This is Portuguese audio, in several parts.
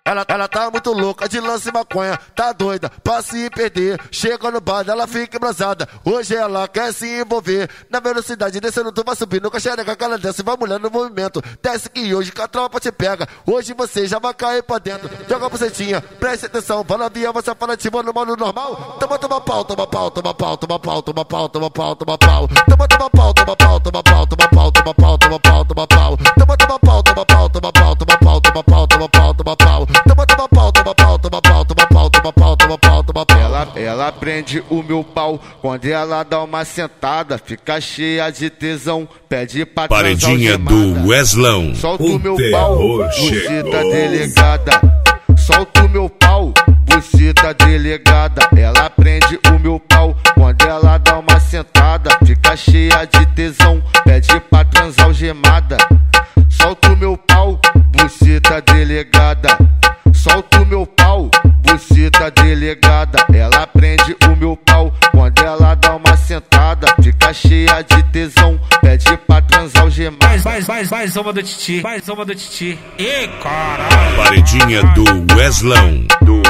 Ela tá muito louca de lance e maconha, tá doida pra se perder. Chega no bar, ela fica embrasada. Hoje ela quer se envolver. Na velocidade, descendo, tu vai subindo. Com a xereca que ela desce, vai mulher no movimento. Desce que hoje que a tropa te pega. Hoje você já vai cair pra dentro. Joga a bucetinha, preste atenção. Fala via, você fala de mano normal. Toma pau, toma pau, toma pau, toma pau, toma pau, toma pau, toma pau. Toma pau, toma pau, toma pau, toma pau, toma pau, toma pau, toma pau. Toma pau, toma pau, toma pau, toma pau, toma pau, toma pau, toma pau. Toma pau, toma pau, toma pau, toma pau, toma pau, toma pau, toma pau. Ela prende o meu pau quando ela dá uma sentada, fica cheia de tesão, pede pra Paredinha do Weslão. Solta o meu pau, buceta delegada. Solta o meu pau, buceta delegada. Ela prende o meu pau quando ela dá uma sentada, fica cheia de tesão, pede pra transar algemada. Solta o meu pau, buceta delegada. Solta o meu pau, buceta delegada. Ela prende o meu pau quando ela dá uma sentada, fica cheia de tesão, pede pra transar algemada. Mais uma do Titi, mais uma do Titi. E caralho. Paredinha do Weslão.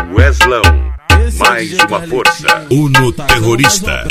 Mais uma força. Uno terrorista.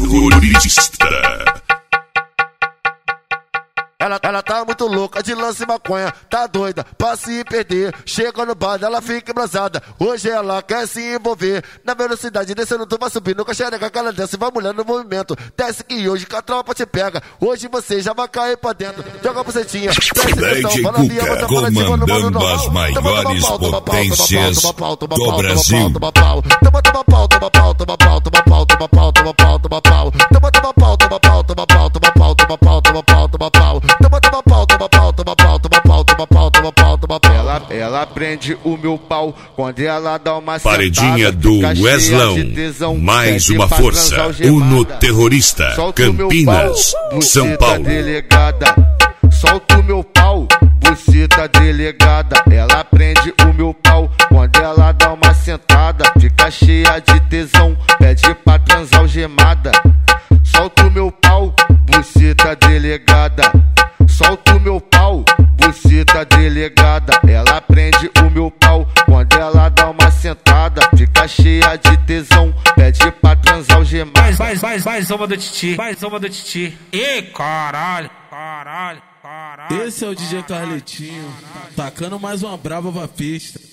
Ela tá muito louca de lance e maconha, tá doida pra se perder. Chega no bar, ela fica embrasada. Hoje ela quer se envolver. Na velocidade, descendo, tu vai subindo. Com a xereca que ela desce, vai mulher no movimento. Desce que hoje que a tropa te pega. Hoje você já vai cair pra dentro. Joga a bucetinha, DJ Cuca comandando as maiores potências do Brasil. Toma pau, toma pau, toma pau, toma pau, toma pau, toma pau, toma pau, toma pau. Toma pau, toma pau, toma pau, toma pau, toma pau, toma pau, toma pau. Toma pau, toma pau, toma pau, toma pau, toma pau, toma pau, toma pau. Ela prende o meu pau quando ela dá uma sentada. Paredinha do Weslão. Mais uma força. Uno terrorista. Campinas, São Paulo. Delegada. Solta o meu pau, buceta delegada. Ela prende o meu pau quando ela dá uma sentada, fica cheia de tesão, pede pra transar algemada. Solta o meu pau, buceta delegada. Solta o meu pau, buceta delegada. Ela prende o meu pau quando ela dá uma sentada, fica cheia de tesão, pede pra transar algemada. Mais uma do Titi, mais uma do Titi. E caralho. Esse é o DJ Carletinho, tacando mais uma brava pra pista.